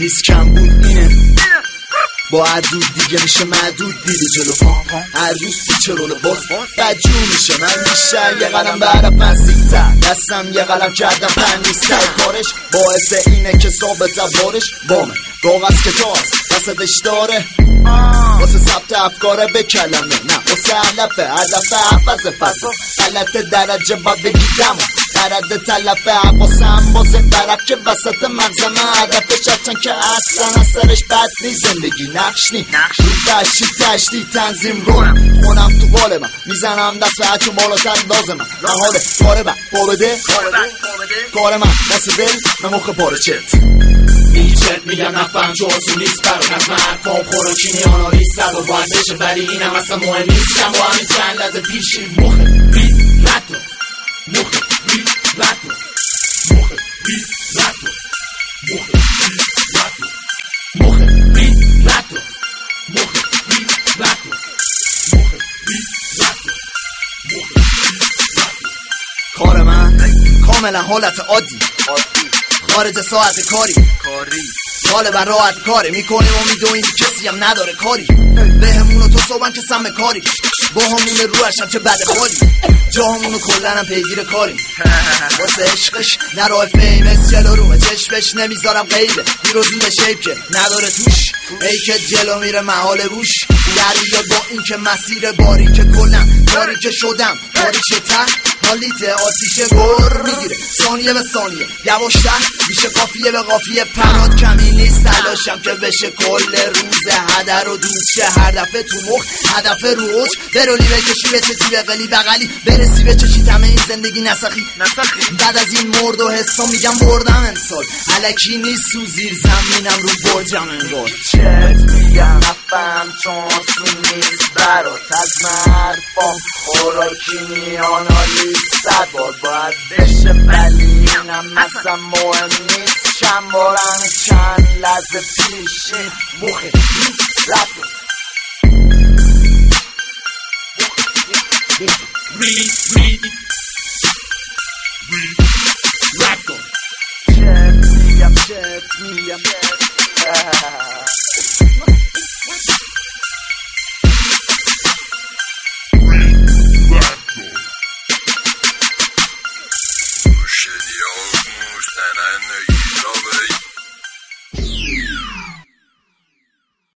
نیست کم بود اینه با عدود دیگه میشه معدود دیدی جلو هر روز چه رول باز بدجور میشه من بیشتر یه قلم بعد پنسیزتر دستم یه قلم کردم پنیستر کارش باعث اینه که ثابت بارش بامه کاغذ کتاب وسطش داره واسه ثبت افکاره به کلمه نه واسه علف حفظ فضا غلط درجه با بگیدم درد تلف عباسم بازه برک که وسط مغزم هدفش هرچن که اصلا اثرش بد نیست زندگی نقش نی تشتی تنظیم رونم خونم تو قال من میزنم دست به هرچون بالاتر لازمم نهاله کار من بابده کار من دست دل من مخ پاره چت بیچت میگم نفهم چه آسون نیست برای نظم حرفام خوراکینی آنالیز صد و باید بشه ولی اینم اصلا مهم نیست کم با همین چند لحظه پیشی مخ بیت رد مخ بیت رد مخ بیت رد مخ بیت رد مخ بیت رد مخ بیت رد مخ بیت رد مخ بیت رد کار من کاملا حالت عادی خارج ساعت کاری غالبا راحت کاری میکنیم و میدویم کسی هم نداره کاری بهمونو تو صبحن که سم کاری با همون روش هم چه بده خالی جا همونو کلن هم پیگیر کاریم واسه عشقش نراه فیمس جلو رومه چشمش نمیذارم غیبه بیروزون شیب که نداره توش ای که جلو میره محال روش در بیاد با این که مسیر باری که کلم باری که شدم باری که تن حالیت آتیشه گر میگیره ثانیه به ثانیه یواشتر میشه قافیه به قافیه پرات کمی نیست تلاشم که بشه کل روز هدر و دوشه هر دفعه تو مخ هدف روش برولی بکشی به چشی به قلی بغلی برسی به چشی تمه این زندگی نسخی بعد از این مرد و حسا میگم بردم انسان علکی نیست تو زیر زمینم رو برجم انگار چت میگم نفهم چون سون نیست برات از مرفام خوراکی آنالیز صد بار باید بشه ولی اینم اصلا مهم نیست چند بارم چند لحظه پیشی مخ بیت رد چت میگم Shit, yo.